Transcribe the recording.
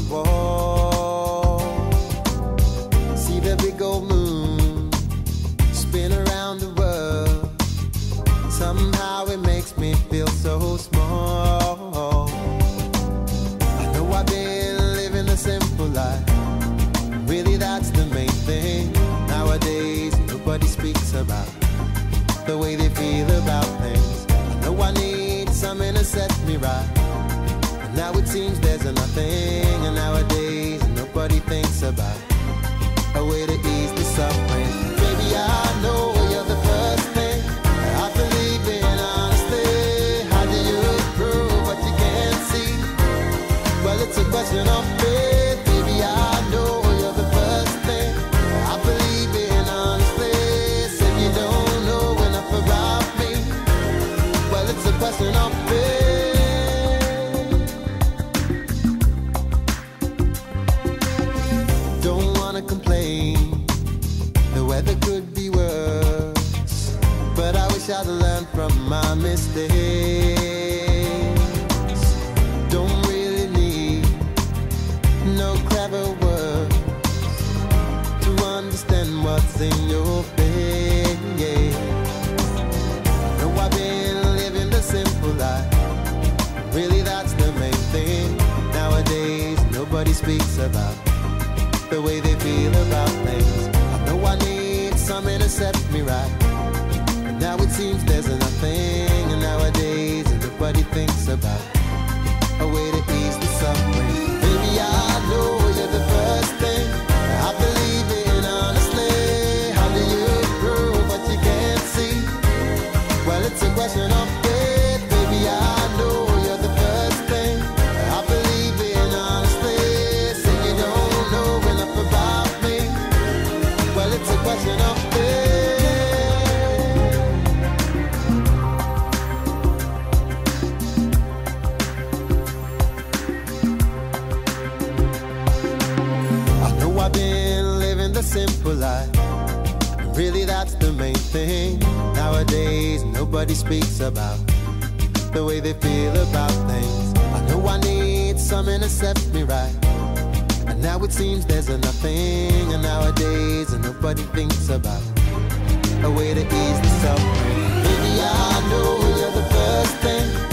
wall. See the big old moon spin around the world. Somehow it makes me feel so small. I know I've been living a simple life. Really, that's the main thing. Nowadays, nobody speaks about the way they feel about things. I know I need something to set me right. And now it seems there's nothing. And nowadays, nobody thinks about a way to ease the suffering. Baby, I know you're the first thing I believe in, honestly. How do you prove what you can't see? Well, it's a question of faith. Baby, I know you're the first thing I believe in, honestly. Said you don't know enough about me. Well, it's a question of faith. Don't wanna complain, the weather could be worse, but I wish I'd learned from my mistakes. Don't really need no clever words to understand what's in your face. No, I've been living the simple life. Really, that's the main thing. Nowadays, nobody speaks about the way they feel about things. I know I need something to set me right. And now it seems there's nothing. And nowadays, nobody thinks about a way to ease the suffering. Baby, I know you're the first thing I believe in, honestly. How do you prove what you can't see? Well, it's a question of faith. Baby, I know you're the first thing I believe in, honestly. Say you don't know enough about me. Well, it's a question of faith. I know I've been living the simple life. Really, that's the main thing. Nowadays, nobody speaks about the way they feel about things. I know I need something to set me right. And now it seems there's nothing. And nowadays, nobody thinks about a way to ease the suffering. Baby, I know you're the first thing